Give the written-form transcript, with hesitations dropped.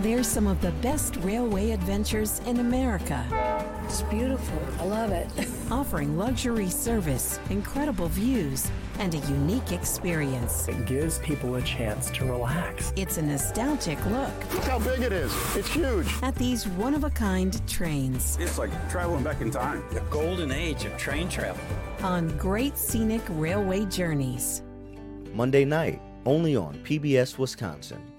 There's some of the best railway adventures in America. It's beautiful. I love it. Offering luxury service, incredible views, and a unique experience. It gives people a chance to relax. It's a nostalgic look. Look how big it is. It's huge. At these one-of-a-kind trains. It's like traveling back in time. The golden age of train travel. On great scenic railway journeys. Monday night, only on PBS Wisconsin.